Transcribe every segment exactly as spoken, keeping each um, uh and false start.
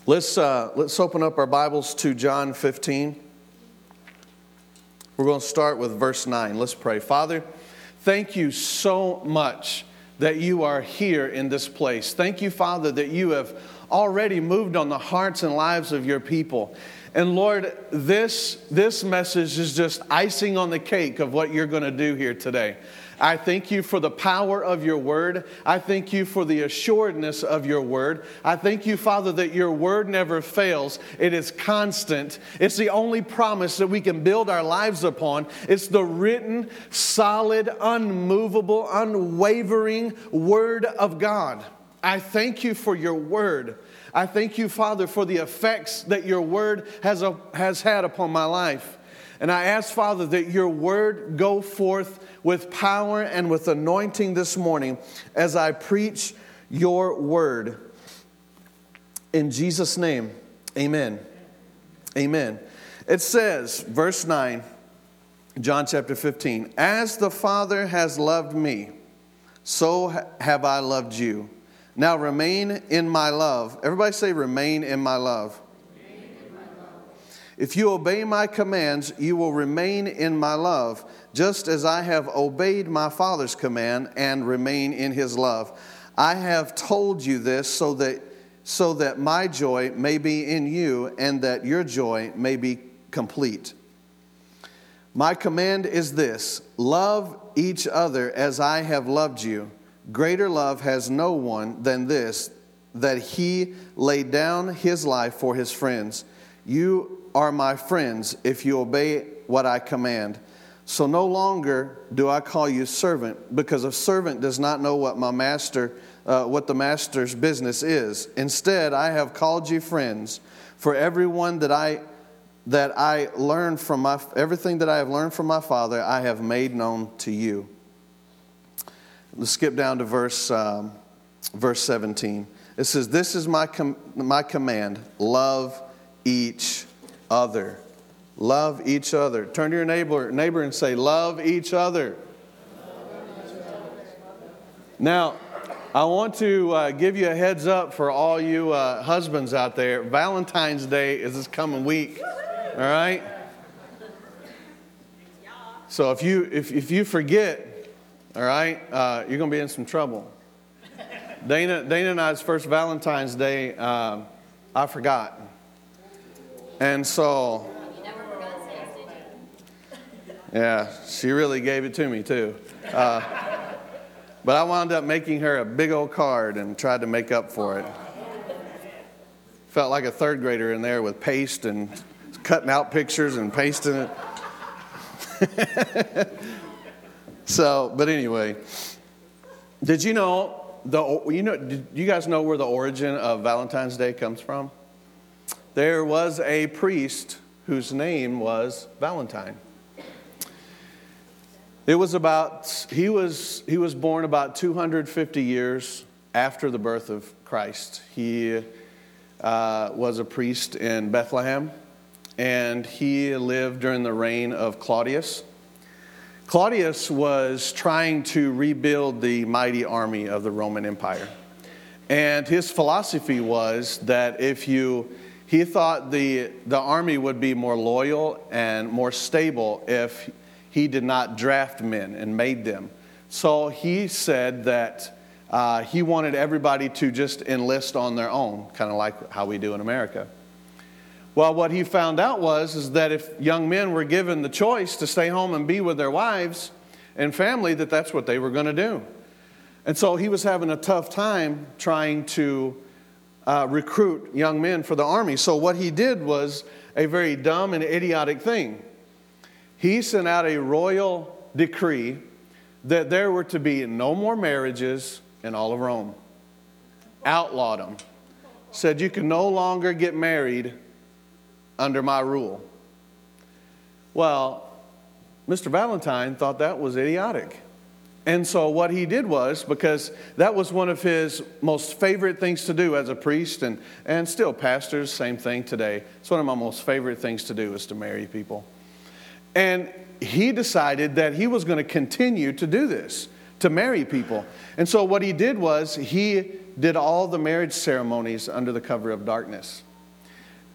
Let's uh, let's open up our Bibles to John fifteen. We're going to start with verse nine. Let's pray. Father, thank you so much that you are here in this place. Thank you, Father, that you have already moved on the hearts and lives of your people. And Lord, this, this message is just icing on the cake of what you're going to do here today. I thank you for the power of your word. I thank you for the assuredness of your word. I thank you, Father, that your word never fails. It is constant. It's the only promise that we can build our lives upon. It's the written, solid, unmovable, unwavering word of God. I thank you for your word. I thank you, Father, for the effects that your word has, a, has had upon my life. And I ask, Father, that your word go forth with power and with anointing this morning as I preach your word. In Jesus' name, amen. Amen. It says, verse nine, John chapter fifteen, as the Father has loved me, so have I loved you. Now remain in my love. Everybody say, remain in my love. If you obey my commands, you will remain in my love, just as I have obeyed my Father's command and remain in his love. I have told you this so that so that my joy may be in you and that your joy may be complete. My command is this: love each other as I have loved you. Greater love has no one than this, that he laid down his life for his friends. You are my friends if you obey what I command. So no longer do I call you servant, because a servant does not know what my master, uh, what the master's business is. Instead, I have called you friends. For everyone that I that I learned from my everything that I have learned from my Father, I have made known to you. Let's skip down to verse um, verse seventeen. It says, "This is my com- my command: love each other." Love each other. Turn to your neighbor, neighbor and say, love each other. Now, I want to uh, give you a heads up for all you uh, husbands out there. Valentine's Day is this coming week. All right? So if you if, if you forget, all right, uh, you're going to be in some trouble. Dana, Dana and I's first Valentine's Day, uh, I forgot. And so... yeah, she really gave it to me too. Uh, but I wound up making her a big old card and tried to make up for it. Felt like a third grader in there with paste and cutting out pictures and pasting it. So, but anyway, did you know the you know did you guys know where the origin of Valentine's Day comes from? There was a priest whose name was Valentine. It was about, he was he was born about two hundred fifty years after the birth of Christ. He uh, was a priest in Bethlehem, and he lived during the reign of Claudius. Claudius was trying to rebuild the mighty army of the Roman Empire. And his philosophy was that if you, he thought the, the army would be more loyal and more stable if he did not draft men and made them. So he said that uh, he wanted everybody to just enlist on their own, kind of like how we do in America. Well, what he found out was is that if young men were given the choice to stay home and be with their wives and family, that that's what they were going to do. And so he was having a tough time trying to uh, recruit young men for the army. So what he did was a very dumb and idiotic thing. He sent out a royal decree that there were to be no more marriages in all of Rome. Outlawed them. Said you can no longer get married under my rule. Well, Mister Valentine thought that was idiotic. And so what he did was, because that was one of his most favorite things to do as a priest, and, and still pastors, same thing today. It's one of my most favorite things to do is to marry people. And he decided that he was going to continue to do this, to marry people. And so what he did was he did all the marriage ceremonies under the cover of darkness.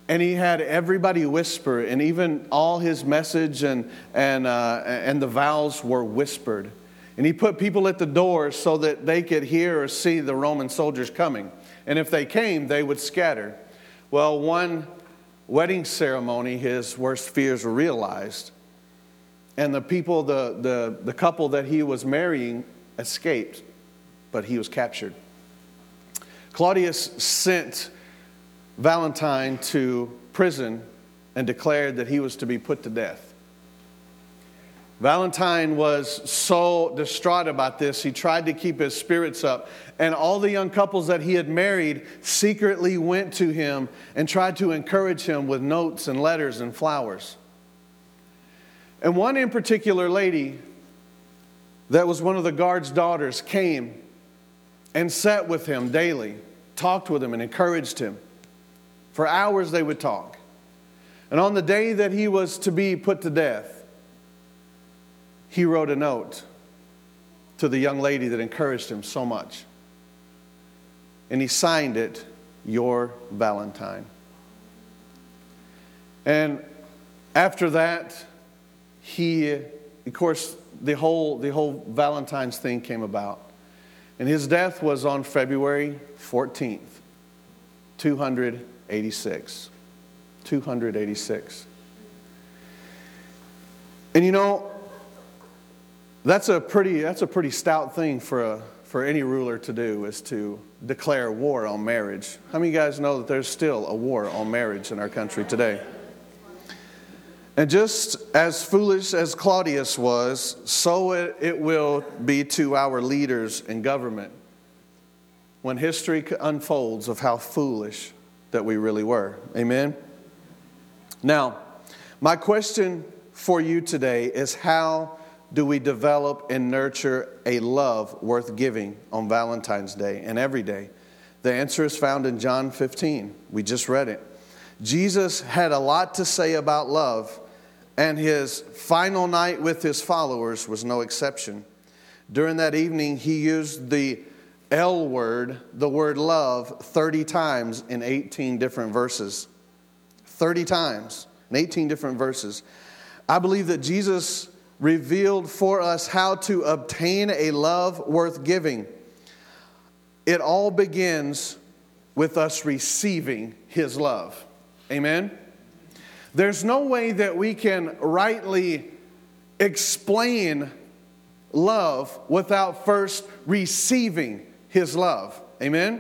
And he had everybody whisper, and even all his message and, and, uh, and the vows were whispered. And he put people at the door so that they could hear or see the Roman soldiers coming. And if they came, they would scatter. Well, one wedding ceremony, his worst fears were realized. And the people, the, the, the couple that he was marrying escaped, but he was captured. Claudius sent Valentine to prison and declared that he was to be put to death. Valentine was so distraught about this, he tried to keep his spirits up. And all the young couples that he had married secretly went to him and tried to encourage him with notes and letters and flowers. And one in particular lady that was one of the guard's daughters came and sat with him daily, talked with him and encouraged him. For hours they would talk. And on the day that he was to be put to death, he wrote a note to the young lady that encouraged him so much. And he signed it, "Your Valentine." And after that, he, of course, the whole, the whole Valentine's thing came about. And his death was on February fourteenth, two hundred eighty-six. two hundred eighty-six. And you know, that's a pretty that's a pretty stout thing for a for any ruler to do, is to declare war on marriage. How many of you guys know that there's still a war on marriage in our country today? And just as foolish as Claudius was, so it, it will be to our leaders in government when history unfolds of how foolish that we really were. Amen? Now, my question for you today is, how do we develop and nurture a love worth giving on Valentine's Day and every day? The answer is found in John fifteen. We just read it. Jesus had a lot to say about love, and his final night with his followers was no exception. During that evening, he used the L word, the word love, thirty times in eighteen different verses. thirty times in eighteen different verses. I believe that Jesus revealed for us how to obtain a love worth giving. It all begins with us receiving his love. Amen? There's no way that we can rightly explain love without first receiving his love. Amen?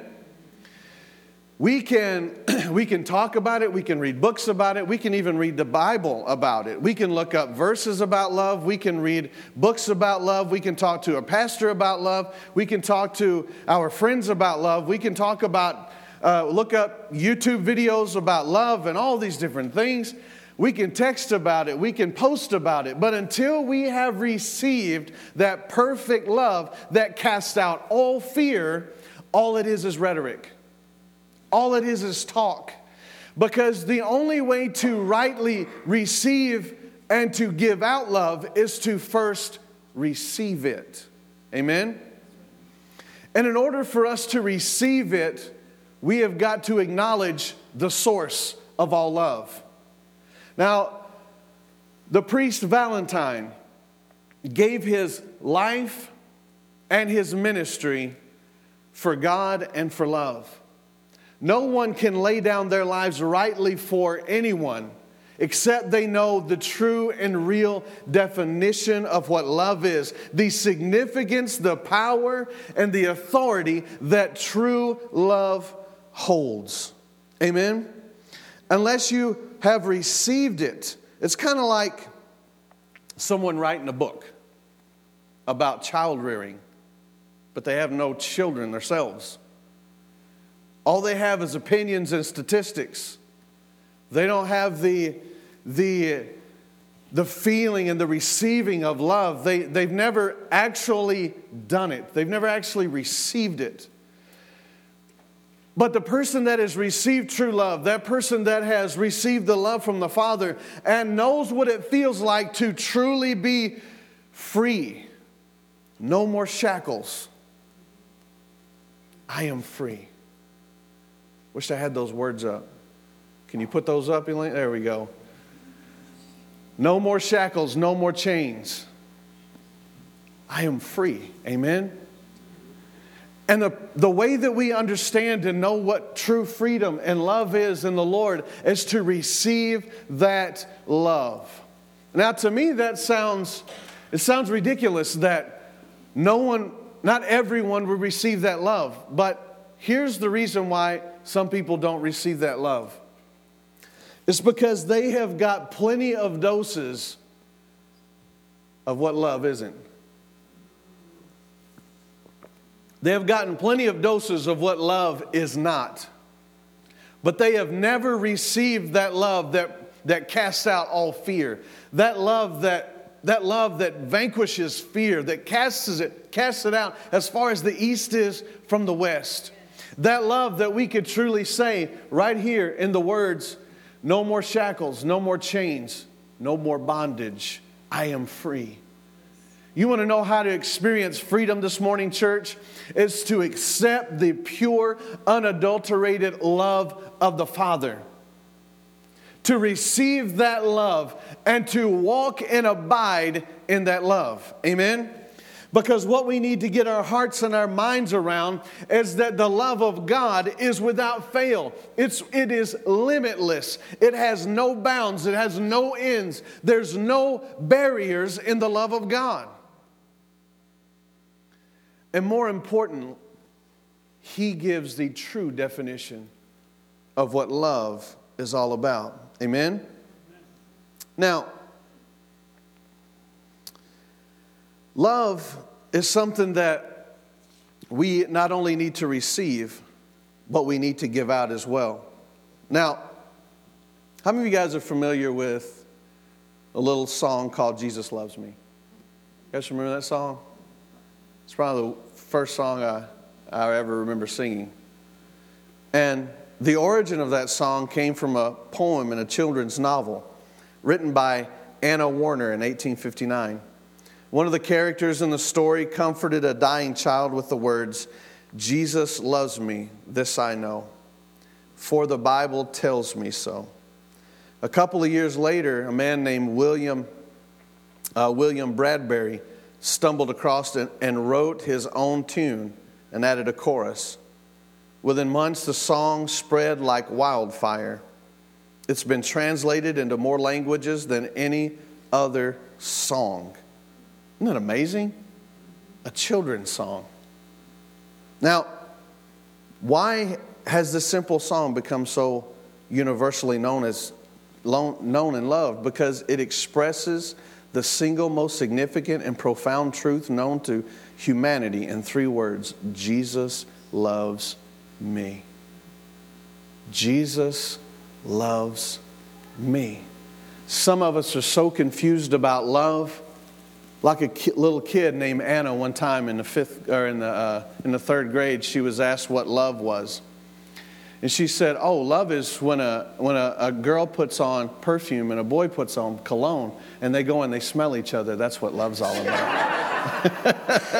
We can, we can talk about it. We can read books about it. We can even read the Bible about it. We can look up verses about love. We can read books about love. We can talk to a pastor about love. We can talk to our friends about love. We can talk about, uh, look up YouTube videos about love and all these different things. We can text about it. We can post about it. But until we have received that perfect love that casts out all fear, all it is is rhetoric. All it is is talk. Because the only way to rightly receive and to give out love is to first receive it. Amen? And in order for us to receive it, we have got to acknowledge the source of all love. Now, the priest Valentine gave his life and his ministry for God and for love. No one can lay down their lives rightly for anyone except they know the true and real definition of what love is, the significance, the power, and the authority that true love holds. Amen? Unless you have received it, it's kind of like someone writing a book about child rearing, but they have no children themselves. All they have is opinions and statistics. They don't have the, the, the feeling and the receiving of love. They, they've never actually done it. They've never actually received it. But the person that has received true love, that person that has received the love from the Father and knows what it feels like to truly be free. No more shackles. I am free. Wish I had those words up. Can Can you put those up, Elaine? There we go. No more shackles, no more chains. I am free. Amen? And the, the way that we understand and know what true freedom and love is in the Lord is to receive that love. Now, to me, that sounds, it sounds ridiculous that no one, not everyone will receive that love. But here's the reason why some people don't receive that love. It's because they have got plenty of doses of what love isn't. They have gotten plenty of doses of what love is not. But they have never received that love that, that casts out all fear. That love that, that love that vanquishes fear, that casts it, casts it out as far as the east is from the west. That love that we could truly say right here in the words, no more shackles, no more chains, no more bondage. I am free. You want to know how to experience freedom this morning, church? It's to accept the pure, unadulterated love of the Father. To receive that love and to walk and abide in that love. Amen? Because what we need to get our hearts and our minds around is that the love of God is without fail. It's, it is limitless. It has no bounds. It has no ends. There's no barriers in the love of God. And more important, He gives the true definition of what love is all about. Amen? Now, love is something that we not only need to receive, but we need to give out as well. Now, how many of you guys are familiar with a little song called Jesus Loves Me? You guys remember that song? It's probably the first song I, I ever remember singing. And the origin of that song came from a poem in a children's novel written by Anna Warner in eighteen fifty-nine. One of the characters in the story comforted a dying child with the words, Jesus loves me, this I know, for the Bible tells me so. A couple of years later, a man named William, uh, William Bradbury stumbled across it and wrote his own tune and added a chorus. Within months, the song spread like wildfire. It's been translated into more languages than any other song. Isn't that amazing? A children's song. Now, why has this simple song become so universally known as known and loved? Because it expresses the single most significant and profound truth known to humanity in three words: Jesus loves me. Jesus loves me. Some of us are so confused about love. Like a ki- little kid named Anna, one time in the fifth or in the uh, in the third grade, she was asked what love was, and she said, "Oh, love is when a when a, a girl puts on perfume and a boy puts on cologne, and they go and they smell each other. That's what love's all about."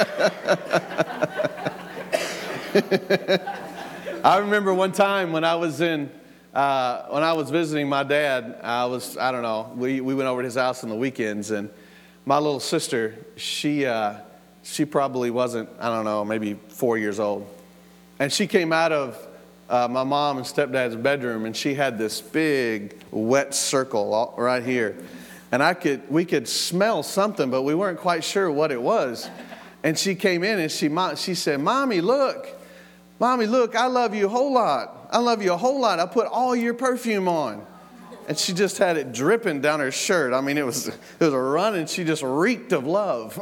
I remember one time when I was in uh, when I was visiting my dad. I was I don't know. We we went over to his house on the weekends, and my little sister, she uh, she probably wasn't, I don't know, maybe four years old. And she came out of uh, my mom and stepdad's bedroom, and she had this big wet circle all, right here. And I could we could smell something, but we weren't quite sure what it was. And she came in and she she said, "Mommy, look. Mommy, look, I love you a whole lot. I love you a whole lot. I put all your perfume on." And she just had it dripping down her shirt. I mean, it was it was a run, and she just reeked of love.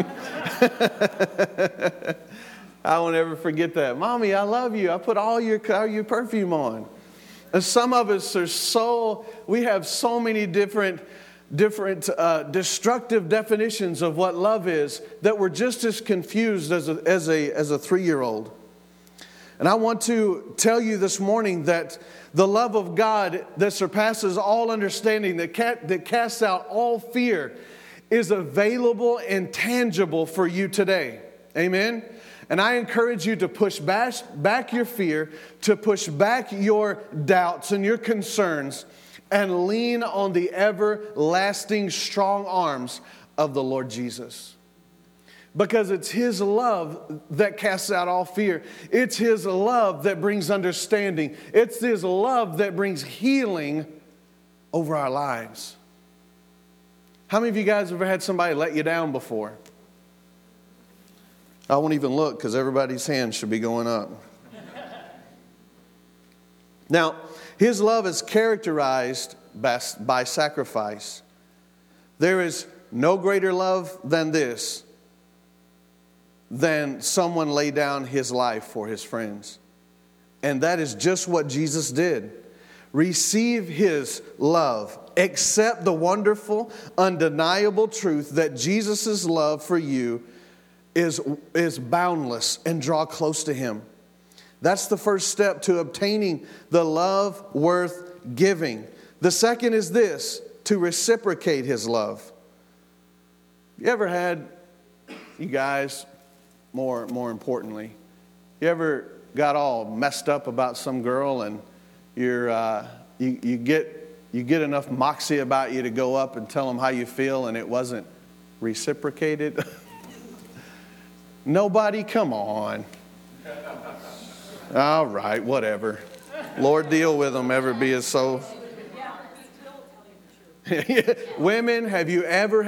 I won't ever forget that. "Mommy, I love you. I put all your, all your perfume on." And some of us are so, we have so many different, different uh, destructive definitions of what love is that we're just as confused as a, as a, as a three-year-old. And I want to tell you this morning that the love of God that surpasses all understanding, that, ca- that casts out all fear, is available and tangible for you today. Amen? And I encourage you to push back, back your fear, to push back your doubts and your concerns, and lean on the everlasting strong arms of the Lord Jesus. Because it's His love that casts out all fear. It's His love that brings understanding. It's His love that brings healing over our lives. How many of you guys have ever had somebody let you down before? I won't even look because everybody's hand should be going up. Now, His love is characterized by sacrifice. There is no greater love than this, than someone lay down his life for his friends. And that is just what Jesus did. Receive His love. Accept the wonderful, undeniable truth that Jesus' love for you is, is boundless, and draw close to Him. That's the first step to obtaining the love worth giving. The second is this, to reciprocate His love. You ever had, you guys, more, more importantly, you ever got all messed up about some girl and you're, uh, you, you get, you get enough moxie about you to go up and tell them how you feel and it wasn't reciprocated? Nobody, come on. All right, whatever. Lord, deal with them, ever be as so. Women, have you ever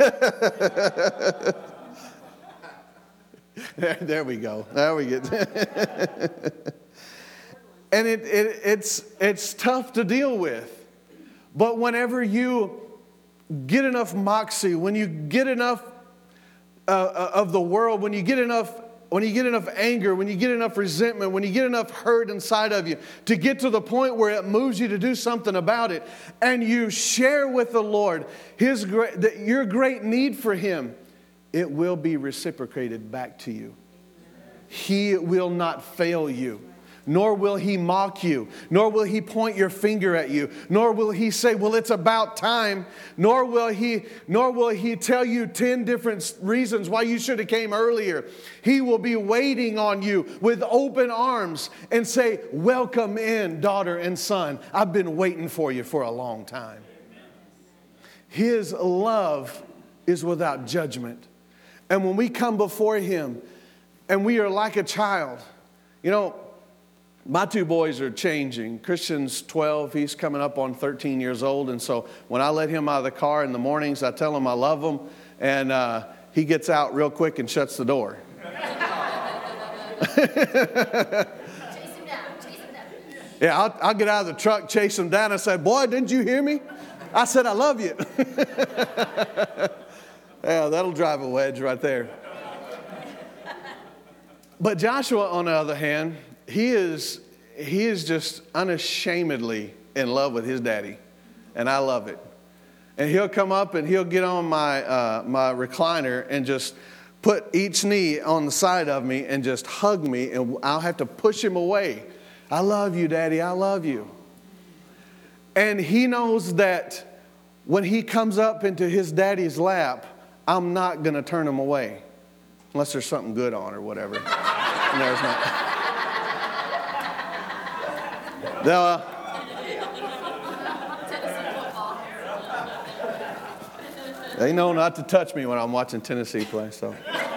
there, there we go. There we get. And it, it it's it's tough to deal with. But whenever you get enough moxie, when you get enough uh, of the world, when you get enough When you get enough anger, when you get enough resentment, when you get enough hurt inside of you to get to the point where it moves you to do something about it, and you share with the Lord His great, that your great need for Him, it will be reciprocated back to you. He will not fail you. Nor will He mock you, nor will He point your finger at you, nor will He say, well, it's about time, nor will He, nor will He tell you ten different reasons why you should have came earlier. He will be waiting on you with open arms and say, welcome in, daughter and son. I've been waiting for you for a long time. His love is without judgment. And when we come before Him and we are like a child, you know, my two boys are changing. Christian's twelve. He's coming up on thirteen years old. And so when I let him out of the car in the mornings, I tell him I love him. And uh, he gets out real quick and shuts the door. Chase him down. Chase him down. Yeah, I'll, I'll get out of the truck, chase him down. I say, boy, didn't you hear me? I said, I love you. Yeah, that'll drive a wedge right there. But Joshua, on the other hand, He is he is just unashamedly in love with his daddy, and I love it. And he'll come up and he'll get on my uh, my recliner and just put each knee on the side of me and just hug me, and I'll have to push him away. I love you, Daddy. I love you. And he knows that when he comes up into his daddy's lap, I'm not going to turn him away unless there's something good on or whatever. And there's not. Now, uh, they know not to touch me when I'm watching Tennessee play. So,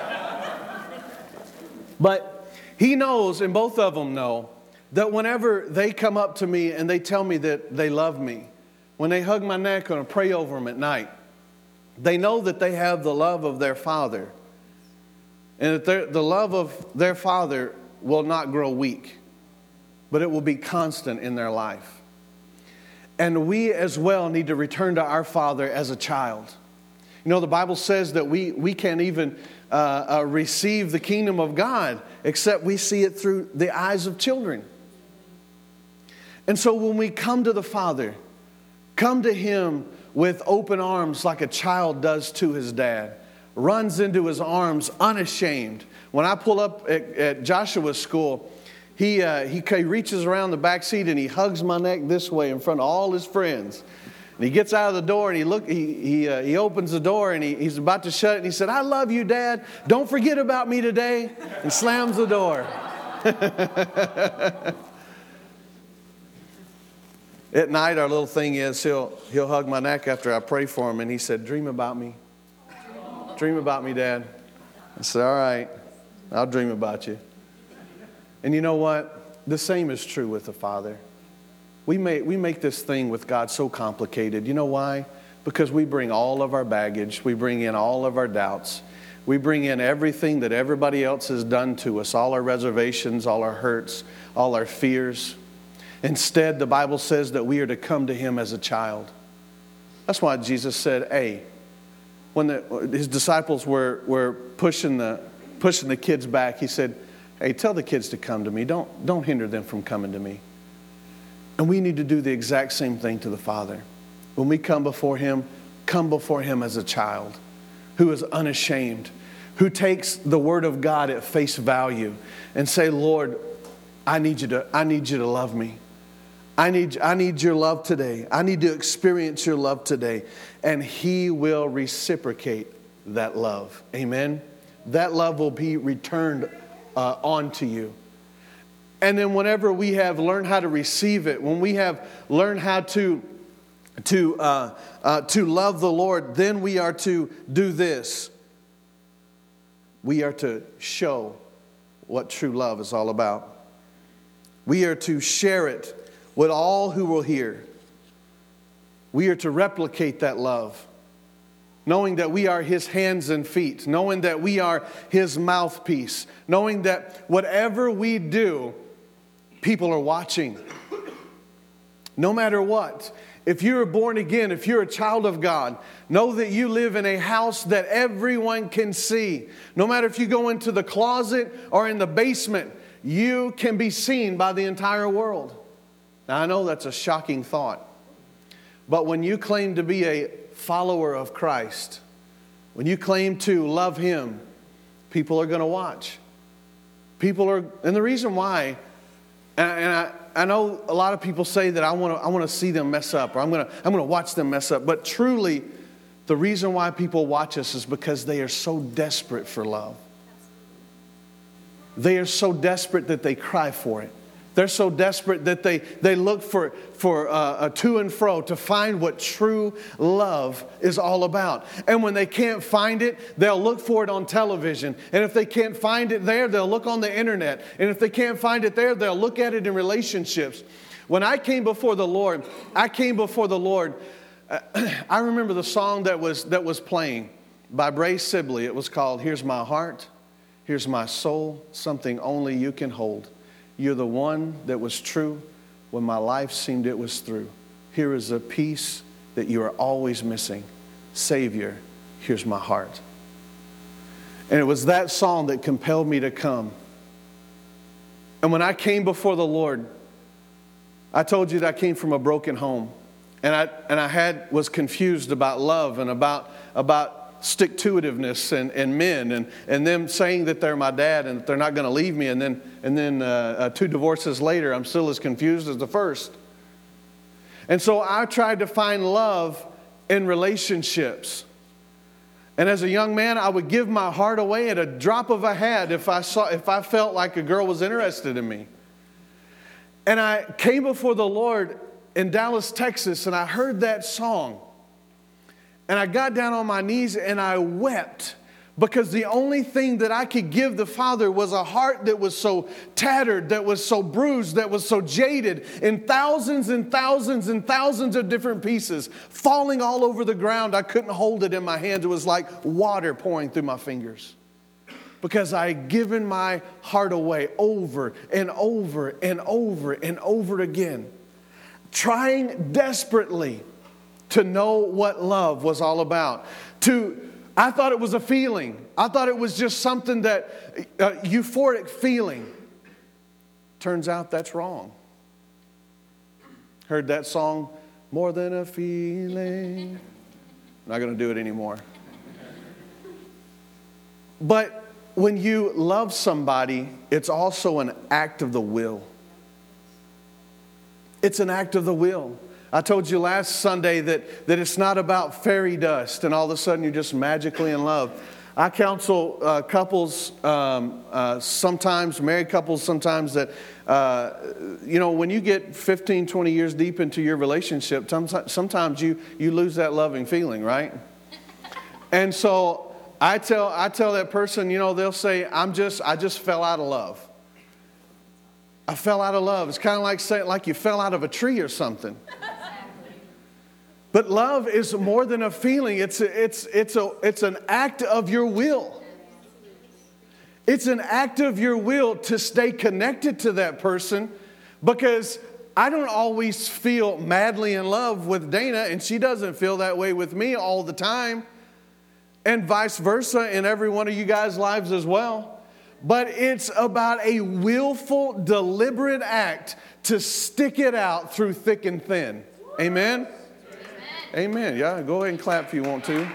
but he knows, and both of them know, that whenever they come up to me and they tell me that they love me, when they hug my neck and I pray over them at night, they know that they have the love of their Father, and that the love of their Father will not grow weak, but it will be constant in their life. And we as well need to return to our Father as a child. You know, the Bible says that we, we can't even uh, uh, receive the kingdom of God except we see it through the eyes of children. And so when we come to the Father, come to Him with open arms like a child does to his dad, runs into His arms unashamed. When I pull up at, at Joshua's school, He, uh, he he reaches around the back seat and he hugs my neck this way in front of all his friends. And he gets out of the door and he look he he uh, he opens the door and he, he's about to shut it and he said, "I love you, Dad. Don't forget about me today." And slams the door. At night, our little thing is he'll he'll hug my neck after I pray for him, and he said, "Dream about me. Dream about me, Dad." I said, "All right, I'll dream about you." And you know what? The same is true with the Father. We make, we make this thing with God so complicated. You know why? Because we bring all of our baggage. We bring in all of our doubts. We bring in everything that everybody else has done to us, all our reservations, all our hurts, all our fears. Instead, the Bible says that we are to come to Him as a child. That's why Jesus said, hey, when the, His disciples were, were pushing the, pushing the kids back, He said, hey, tell the kids to come to me. Don't, don't hinder them from coming to me. And we need to do the exact same thing to the Father. When we come before Him, come before Him as a child who is unashamed, who takes the Word of God at face value and say, Lord, I need you to, I need you to love me. I need, I need your love today. I need to experience your love today. And He will reciprocate that love. Amen? That love will be returned uh, onto you. And then whenever we have learned how to receive it, when we have learned how to, to, uh, uh, to love the Lord, then we are to do this. We are to show what true love is all about. We are to share it with all who will hear. We are to replicate that love, knowing that we are His hands and feet, knowing that we are His mouthpiece, knowing that whatever we do, people are watching. No matter what. If you're born again, if you're a child of God, know that you live in a house that everyone can see. No matter if you go into the closet or in the basement, you can be seen by the entire world. Now, I know that's a shocking thought. But when you claim to be a follower of Christ, when you claim to love Him, people are going to watch. People are, and the reason why, and, and I, I know a lot of people say that I want to, I want to see them mess up, or I'm going to, I'm going to watch them mess up. But truly, the reason why people watch us is because they are so desperate for love. They are so desperate that they cry for it. They're so desperate that they, they look for, for uh, a to and fro to find what true love is all about. And when they can't find it, they'll look for it on television. And if they can't find it there, they'll look on the internet. And if they can't find it there, they'll look at it in relationships. When I came before the Lord, I came before the Lord. Uh, I remember the song that was, that was playing by Bray Sibley. It was called, Here's My Heart, Here's My Soul, Something Only You Can Hold. You're the one that was true when my life seemed it was through. Here is a piece that you are always missing. Savior, here's my heart. And it was that song that compelled me to come. And when I came before the Lord, I told you that I came from a broken home. And I and I had was confused about love and about about stick-to-itiveness and, and men and, and them saying that they're my dad and that they're not going to leave me. And then, and then uh, uh, two divorces later, I'm still as confused as the first. And so I tried to find love in relationships. And as a young man, I would give my heart away at a drop of a hat if I saw, if I felt like a girl was interested in me. And I came before the Lord in Dallas, Texas, and I heard that song. And I got down on my knees and I wept because the only thing that I could give the Father was a heart that was so tattered, that was so bruised, that was so jaded in thousands and thousands and thousands of different pieces, falling all over the ground. I couldn't hold it in my hands. It was like water pouring through my fingers because I had given my heart away over and over and over and over again, trying desperately to know what love was all about. To, I thought it was a feeling. I thought it was just something that, uh, euphoric feeling. Turns out that's wrong. Heard that song, More Than a Feeling. I'm not going to do it anymore. But when you love somebody, it's also an act of the will. It's an act of the will. I told you last Sunday that, that it's not about fairy dust and all of a sudden you're just magically in love. I counsel uh, couples, um, uh, sometimes married couples, sometimes that, uh, you know, when you get fifteen, twenty years deep into your relationship, sometimes you, you lose that loving feeling, right? And so I tell I tell that person, you know, they'll say, I'm just, I just fell out of love. I fell out of love. It's kind of like saying, like you fell out of a tree or something. But love is more than a feeling. It's a, it's it's a it's an act of your will. It's an act of your will to stay connected to that person, because I don't always feel madly in love with Dana, and she doesn't feel that way with me all the time, and vice versa in every one of you guys' lives as well. But it's about a willful, deliberate act to stick it out through thick and thin. Amen? Amen. Yeah, go ahead and clap if you want to.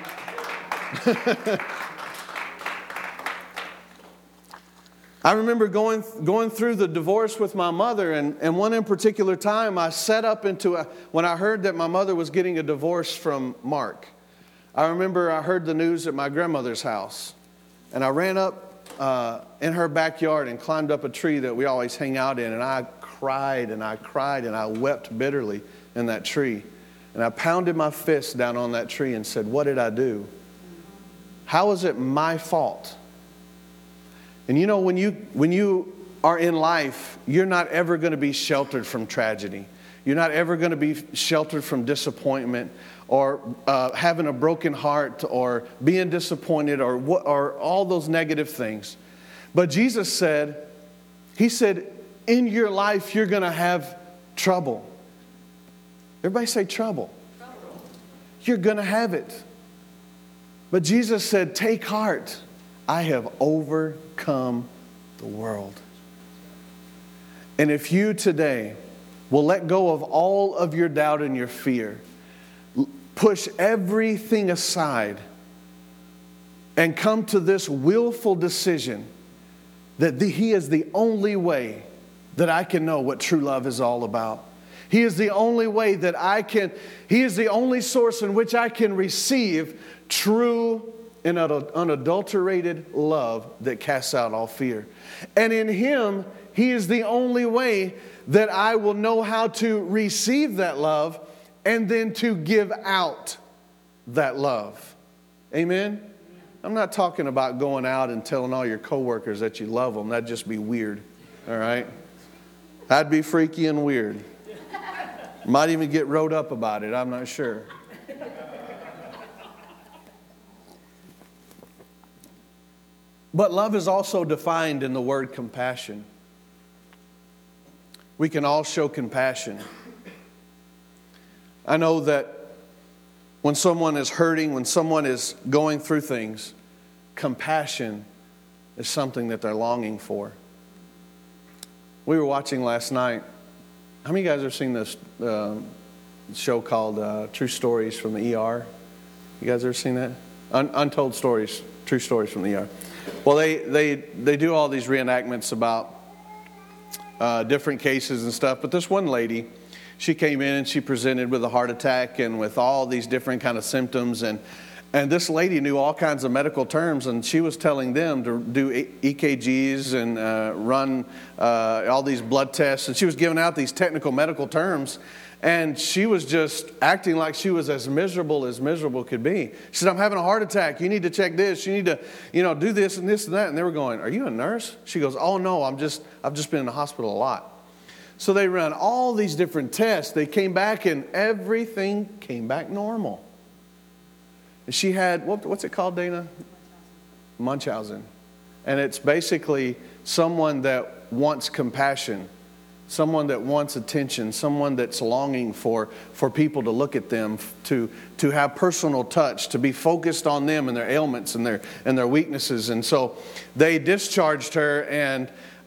I remember going going through the divorce with my mother, and, and one in particular time I set up into a, when I heard that my mother was getting a divorce from Mark. I remember I heard the news at my grandmother's house, and I ran up uh, in her backyard and climbed up a tree that we always hang out in, and I cried and I cried and I wept bitterly in that tree. And I pounded my fist down on that tree and said, what did I do? How is it my fault? And you know, when you when you are in life, you're not ever going to be sheltered from tragedy. You're not ever going to be sheltered from disappointment or uh, having a broken heart or being disappointed or what, or all those negative things. But Jesus said, He said, in your life, you're going to have trouble. Everybody say trouble. trouble. You're going to have it. But Jesus said, take heart. I have overcome the world. And if you today will let go of all of your doubt and your fear, push everything aside, and come to this willful decision that the, He is the only way that I can know what true love is all about. He is the only way that I can, He is the only source in which I can receive true and unadulterated love that casts out all fear. And in Him, He is the only way that I will know how to receive that love and then to give out that love. Amen? I'm not talking about going out and telling all your coworkers that you love them. That'd just be weird. All right? That'd be freaky and weird. Might even get wrote up about it. I'm not sure. But love is also defined in the word compassion. We can all show compassion. I know that when someone is hurting, when someone is going through things, compassion is something that they're longing for. We were watching last night. How many of you guys have seen this uh, show called uh, True Stories from the E R? You guys ever seen that? Un- Untold Stories, True Stories from the E R. Well, they, they, they do all these reenactments about uh, different cases and stuff. But this one lady, she came in and she presented with a heart attack and with all these different kind of symptoms. And, and this lady knew all kinds of medical terms, and she was telling them to do E K Gs and uh, run uh, all these blood tests. And she was giving out these technical medical terms. And she was just acting like she was as miserable as miserable could be. She said, I'm having a heart attack. You need to check this. You need to, you know, do this and this and that. And they were going, are you a nurse? She goes, oh, no, I'm just, I've just been in the hospital a lot. So they ran all these different tests. They came back and everything came back normal. And she had, what, what's it called, Dana? Munchausen. And it's basically someone that wants compassion. Someone that wants attention, someone that's longing for, for people to look at them, to, to have personal touch, to be focused on them and their ailments and their, and their weaknesses. And so they discharged her, and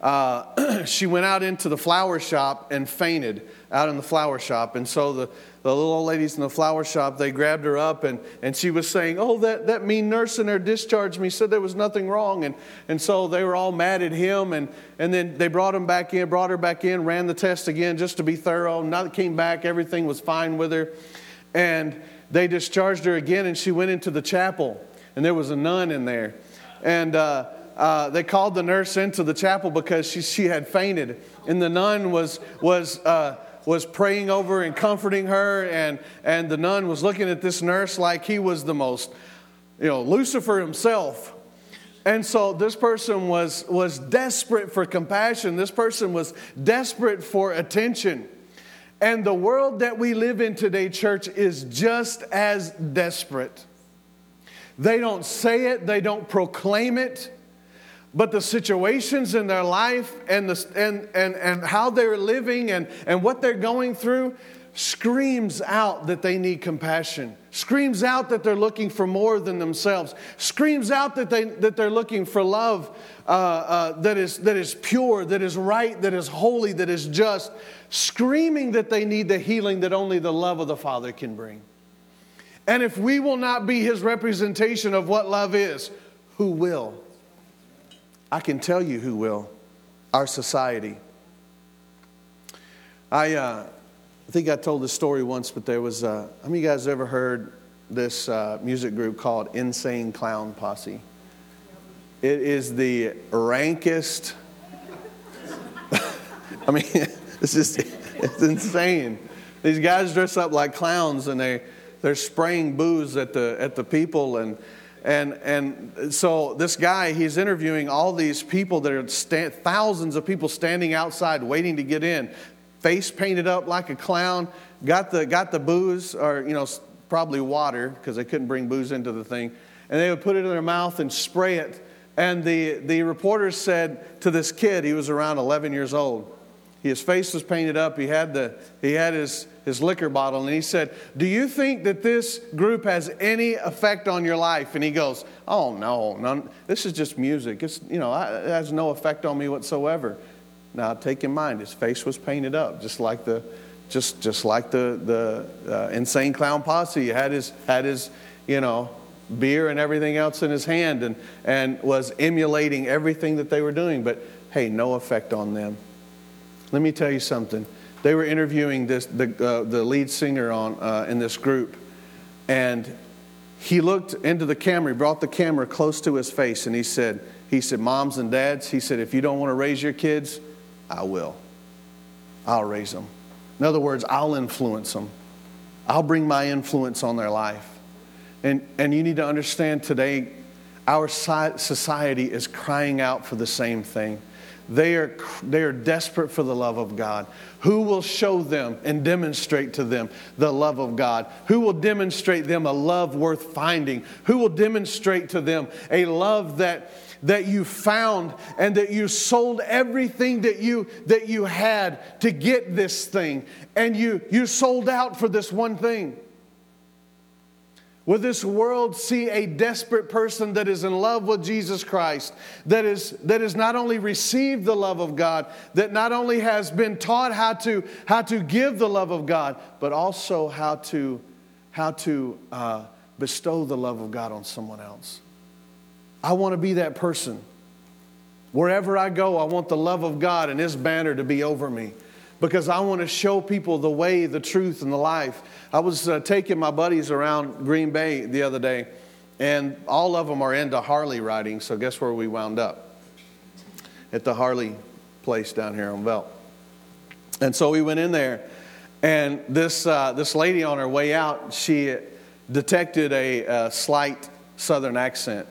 uh, she went out into the flower shop and fainted out in the flower shop. And so the, the little old ladies in the flower shop, they grabbed her up, and, and she was saying, oh, that, that mean nurse in there discharged me, said there was nothing wrong. And, and so they were all mad at him, and, and then they brought him back in, brought her back in, ran the test again just to be thorough. Now that came back, everything was fine with her. And they discharged her again, and she went into the chapel, and there was a nun in there. And uh, uh, they called the nurse into the chapel because she, she had fainted. And the nun was was uh, was praying over and comforting her. And, and the nun was looking at this nurse like he was the most, you know, Lucifer himself. And so this person was, was desperate for compassion. This person was desperate for attention. And the world that we live in today, church, is just as desperate. They don't say it, they don't proclaim it, but the situations in their life and the and and, and how they're living and, and what they're going through screams out that they need compassion. Screams out that they're looking for more than themselves. Screams out that they that they're looking for love uh, uh, that is that is pure, that is right, that is holy, that is just. Screaming that they need the healing that only the love of the Father can bring. And if we will not be His representation of what love is, who will? I can tell you who will. Our society. I uh, I think I told this story once, but there was, uh, how many of you guys ever heard this uh, music group called Insane Clown Posse? It is the rankest, I mean, it's just, it's insane. These guys dress up like clowns, and they, they're spraying booze at the at the people. And and and so this guy, he's interviewing all these people that are, sta- thousands of people standing outside waiting to get in. Face painted up like a clown, got the got the booze, or you know, probably water, because they couldn't bring booze into the thing. And they would put it in their mouth and spray it. And the, the reporters said to this kid, he was around eleven years old. His face was painted up. He had the he had his, his liquor bottle. And he said, do you think that this group has any effect on your life? And he goes, oh, no. no this is just music. It's, you know, it has no effect on me whatsoever. Now, take in mind, his face was painted up, just like the, just just like the the uh, Insane Clown Posse. He had his had his, you know, beer and everything else in his hand, and and was emulating everything that they were doing. But hey, no effect on them. Let me tell you something. They were interviewing this the uh, the lead singer on uh, in this group, and he looked into the camera. He brought the camera close to his face, and he said, he said, moms and dads, he said, if you don't want to raise your kids, I will. I'll raise them. In other words, I'll influence them. I'll bring my influence on their life. And and you need to understand today, our society is crying out for the same thing. They are they are desperate for the love of God. Who will show them and demonstrate to them the love of God? Who will demonstrate them a love worth finding? Who will demonstrate to them a love that that you found and that you sold everything that you that you had to get this thing, and you you sold out for this one thing? Will this world see a desperate person that is in love with Jesus Christ, that is that has not only received the love of God, that not only has been taught how to how to give the love of God, but also how to how to uh, bestow the love of God on someone else? I want to be that person. Wherever I go, I want the love of God and His banner to be over me, because I want to show people the way, the truth, and the life. I was uh, taking my buddies around Green Bay the other day, and all of them are into Harley riding, so guess where we wound up? At the Harley place down here on Belt. And so we went in there, and this uh, this lady on her way out, she detected a, a slight Southern accent.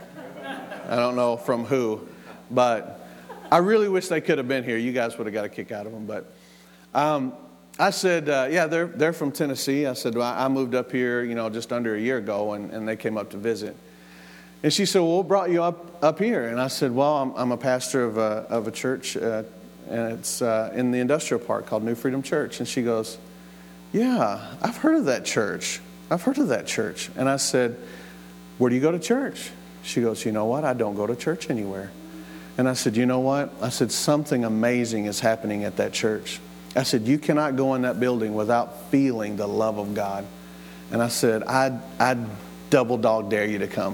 I don't know from who, but I really wish they could have been here. You guys would have got a kick out of them. But um, I said, uh, yeah, they're they're from Tennessee. I said, well, I moved up here, you know, just under a year ago, and, and they came up to visit. And she said, well, what brought you up, up here? And I said, well, I'm, I'm a pastor of a, of a church, uh, and it's uh, in the industrial park called New Freedom Church. And she goes, yeah, I've heard of that church. I've heard of that church. And I said, where do you go to church? She goes, you know what? I don't go to church anywhere. And I said, you know what? I said, something amazing is happening at that church. I said, you cannot go in that building without feeling the love of God. And I said, I I double dog dare you to come.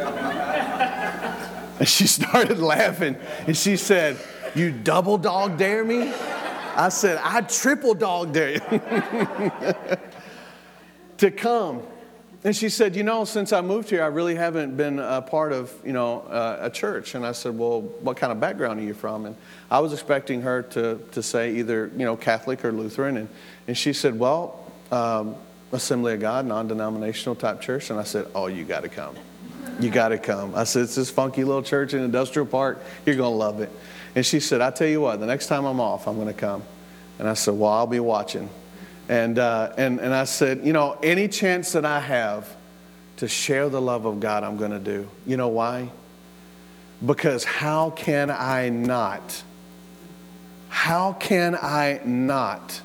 And she started laughing. And she said, you double dog dare me? I said, I triple dog dare you to come. And she said, you know, since I moved here, I really haven't been a part of, you know, uh, a church. And I said, well, what kind of background are you from? And I was expecting her to to say either, you know, Catholic or Lutheran. And, and she said, well, um, Assembly of God, non-denominational type church. And I said, oh, you got to come. You got to come. I said, it's this funky little church in Industrial Park. You're going to love it. And she said, I tell you what, the next time I'm off, I'm going to come. And I said, well, I'll be watching. And, uh, and, and I said, you know, any chance that I have to share the love of God, I'm going to do. You know why? Because how can I not? How can I not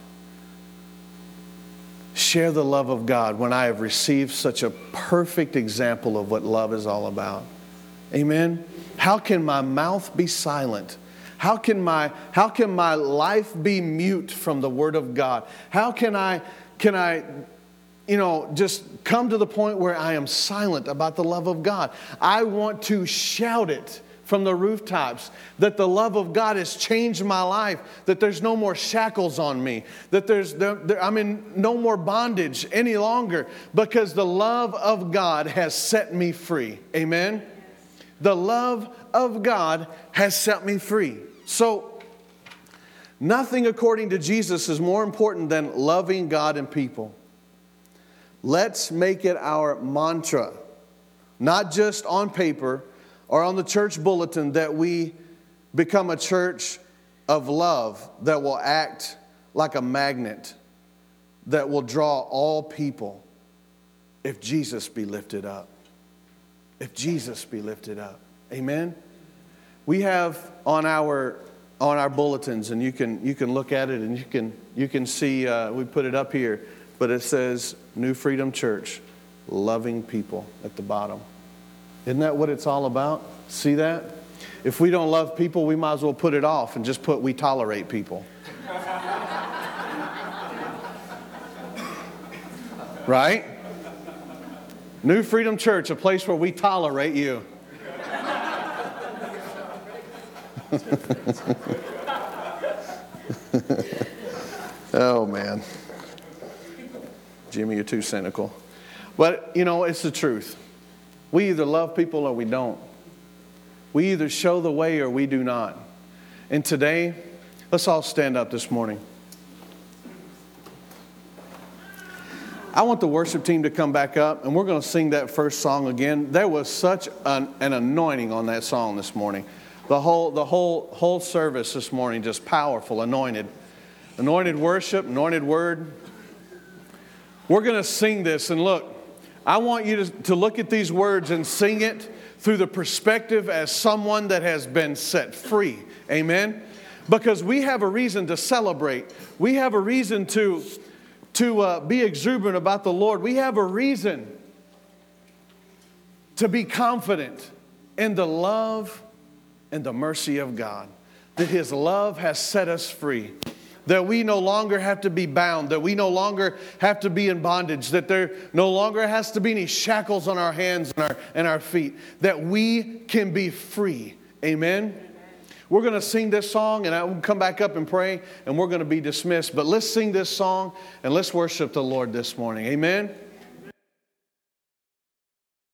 share the love of God when I have received such a perfect example of what love is all about? Amen? How can my mouth be silent? How can my how can my life be mute from the Word of God? How can I can I you know just come to the point where I am silent about the love of God? I want to shout it from the rooftops that the love of God has changed my life, that there's no more shackles on me, that there's there, there, I'm in no more bondage any longer, because the love of God has set me free. Amen. The love of God has set me free. So, nothing according to Jesus is more important than loving God and people. Let's make it our mantra, not just on paper or on the church bulletin, that we become a church of love that will act like a magnet, that will draw all people if Jesus be lifted up. If Jesus be lifted up. Amen? We have on our on our bulletins, and you can you can look at it, and you can you can see uh, we put it up here, but it says New Freedom Church, loving people at the bottom. Isn't that what it's all about? See that? If we don't love people, we might as well put it off and just put we tolerate people. Right? New Freedom Church, a place where we tolerate you. Oh, man. Jimmy, you're too cynical. But, you know, it's the truth. We either love people or we don't. We either show the way or we do not. And today, let's all stand up this morning. I want the worship team to come back up, and we're going to sing that first song again. There was such an, an anointing on that song this morning. The whole, the whole, whole service this morning, just powerful, anointed. Anointed worship, anointed word. We're going to sing this, and look, I want you to, to look at these words and sing it through the perspective as someone that has been set free. Amen? Because we have a reason to celebrate. We have a reason to, to uh, be exuberant about the Lord. We have a reason to be confident in the love and the mercy of God. That His love has set us free. That we no longer have to be bound. That we no longer have to be in bondage. That there no longer has to be any shackles on our hands and our, and our feet. That we can be free. Amen? Amen. We're going to sing this song, and I will come back up and pray, and we're going to be dismissed. But let's sing this song, and let's worship the Lord this morning. Amen?